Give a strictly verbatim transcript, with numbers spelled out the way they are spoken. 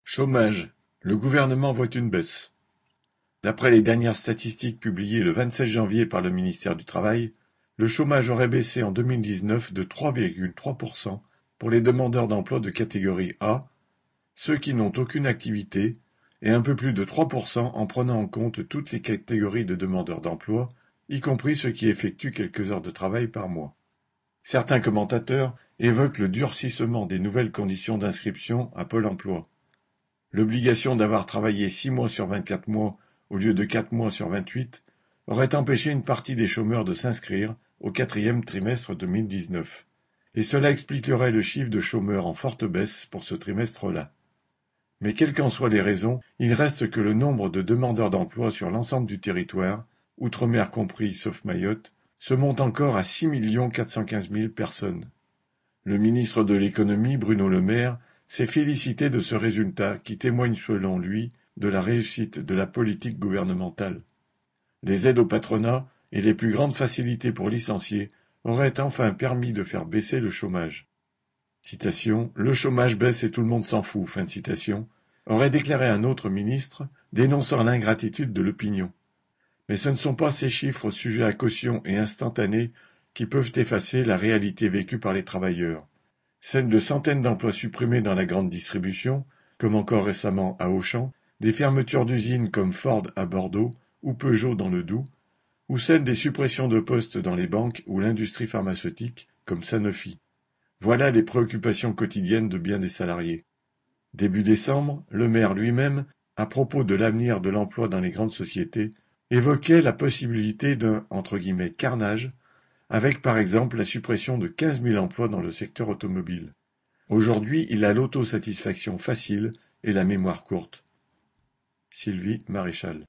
Chômage, le gouvernement voit une baisse. D'après les dernières statistiques publiées le vingt-sept janvier par le ministère du Travail, le chômage aurait baissé en deux mille dix-neuf de trois virgule trois pour cent pour les demandeurs d'emploi de catégorie A, ceux qui n'ont aucune activité, et un peu plus de trois pour cent en prenant en compte toutes les catégories de demandeurs d'emploi, y compris ceux qui effectuent quelques heures de travail par mois. Certains commentateurs évoquent le durcissement des nouvelles conditions d'inscription à Pôle emploi. L'obligation d'avoir travaillé six mois sur vingt-quatre mois au lieu de quatre mois sur vingt-huit aurait empêché une partie des chômeurs de s'inscrire au quatrième trimestre deux mille dix-neuf, et cela expliquerait le chiffre de chômeurs en forte baisse pour ce trimestre-là. Mais quelles qu'en soient les raisons, il reste que le nombre de demandeurs d'emploi sur l'ensemble du territoire, outre-mer compris sauf Mayotte, se monte encore à six millions quatre cent quinze mille personnes. Le ministre de l'économie, Bruno Le Maire, s'est félicité de ce résultat qui témoigne selon lui de la réussite de la politique gouvernementale. Les aides au patronat et les plus grandes facilités pour licencier auraient enfin permis de faire baisser le chômage. Citation, le chômage baisse et tout le monde s'en fout, fin de citation, aurait déclaré un autre ministre, dénonçant l'ingratitude de l'opinion. Mais ce ne sont pas ces chiffres sujets à caution et instantanés qui peuvent effacer la réalité vécue par les travailleurs. Celle de centaines d'emplois supprimés dans la grande distribution, comme encore récemment à Auchan, des fermetures d'usines comme Ford à Bordeaux ou Peugeot dans le Doubs, ou celle des suppressions de postes dans les banques ou l'industrie pharmaceutique comme Sanofi. Voilà les préoccupations quotidiennes de bien des salariés. Début décembre, le maire lui-même, à propos de l'avenir de l'emploi dans les grandes sociétés, évoquait la possibilité d'un entre guillemets carnage, avec par exemple la suppression de quinze mille emplois dans le secteur automobile. Aujourd'hui, il a l'autosatisfaction facile et la mémoire courte. Sylvie Maréchal.